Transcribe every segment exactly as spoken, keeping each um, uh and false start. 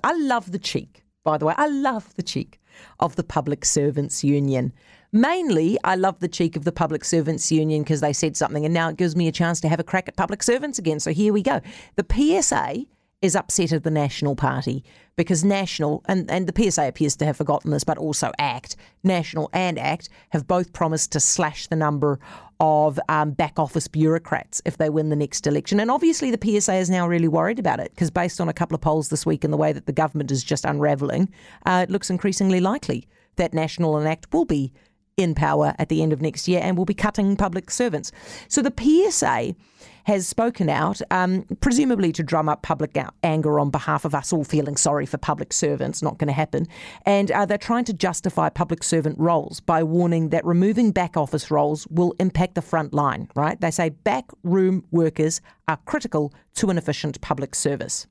I love the cheek, by the way. I love the cheek of the Public Servants Union. Mainly, I love the cheek of the Public Servants Union because they said something and now it gives me a chance to have a crack at public servants again. So here we go. The P S A is upset at the National Party because National, and, and the P S A appears to have forgotten this, but also ACT, National and ACT, have both promised to slash the number of um, back office bureaucrats if they win the next election. And obviously the P S A is now really worried about it because based on a couple of polls this week and the way that the government is just unravelling, uh, it looks increasingly likely that National and ACT will be in power at the end of next year and will be cutting public servants. So the P S A has spoken out, um, presumably to drum up public anger on behalf of us all feeling sorry for public servants. Not going to happen. And uh, they're trying to justify public servant roles by warning that removing back office roles will impact the front line, right? They say back room workers are critical to an efficient public service.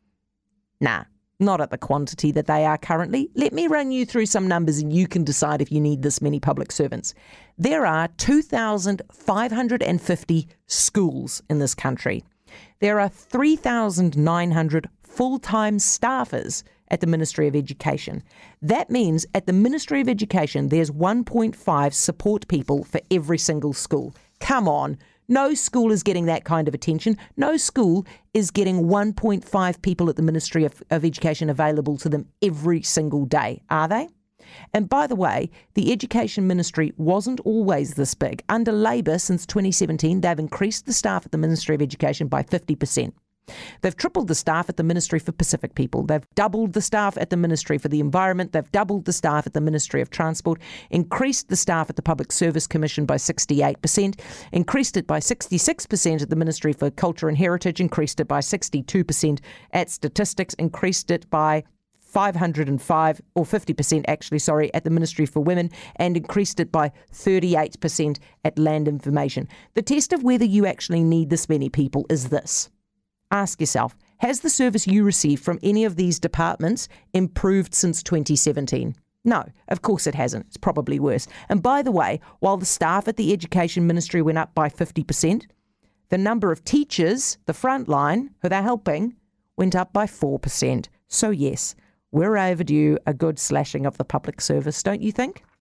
Nah. Not at the quantity that they are currently. Let me run you through some numbers and you can decide if you need this many public servants. There are two thousand five hundred fifty schools in this country. There are three thousand nine hundred full-time staffers at the Ministry of Education. That means at the Ministry of Education, there's one point five support people for every single school. Come on. No school is getting that kind of attention. No school is getting one point five people at the Ministry of, of Education available to them every single day, are they? And by the way, the Education Ministry wasn't always this big. Under Labor, since twenty seventeen, they've increased the staff at the Ministry of Education by fifty percent. They've tripled the staff at the Ministry for Pacific People. They've doubled the staff at the Ministry for the Environment. They've doubled the staff at the Ministry of Transport, increased the staff at the Public Service Commission by sixty-eight percent, increased it by sixty-six percent at the Ministry for Culture and Heritage, increased it by sixty-two percent at Statistics, increased it by five hundred five or fifty percent actually, sorry, at the Ministry for Women, and increased it by thirty-eight percent at Land Information. The test of whether you actually need this many people is this. Ask yourself, has the service you receive from any of these departments improved since twenty seventeen? No, of course it hasn't. It's probably worse. And by the way, while the staff at the Education Ministry went up by fifty percent, the number of teachers, the front line, who they're helping, went up by four percent. So yes, we're overdue a good slashing of the public service, don't you think?